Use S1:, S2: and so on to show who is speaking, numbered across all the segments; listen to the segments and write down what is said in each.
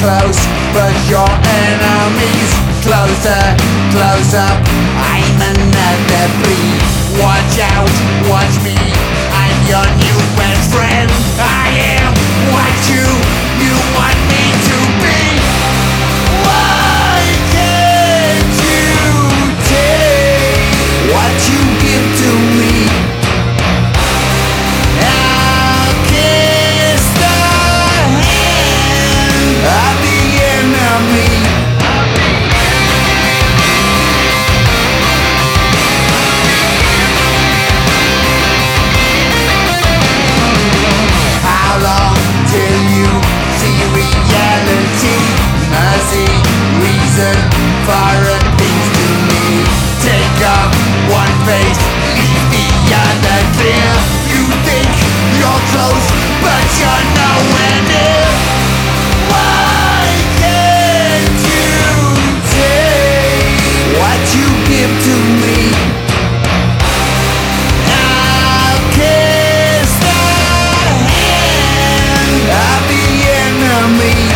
S1: close, but your enemies closer, close up. I'm another flea. Watch out, watch me. I'm your new best friend. I am what you want me to be. Why can't you take what you give to me? I'll kiss the hand of the enemy. How long till you see reality? Mercy, reason, foreign things to me. Take up one face, leave the other clear. You think you're close, but you're nowhere near. Why can't you take what you give to me? I'll kiss the hand of the enemy.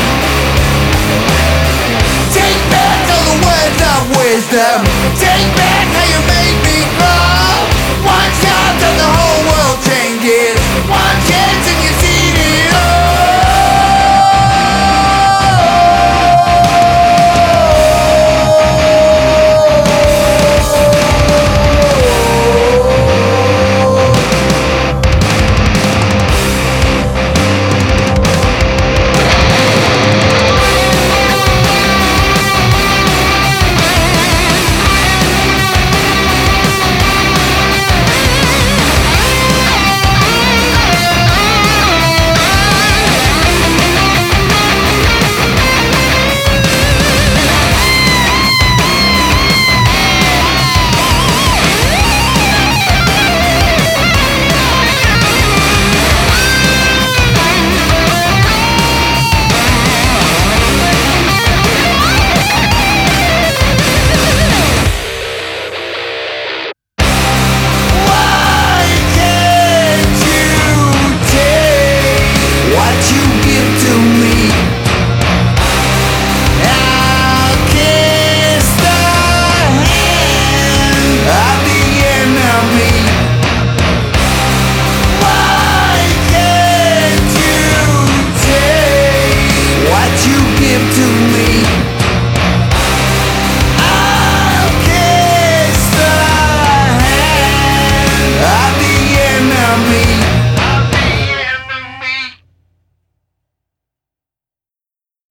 S1: Take back all the words of wisdom. Take back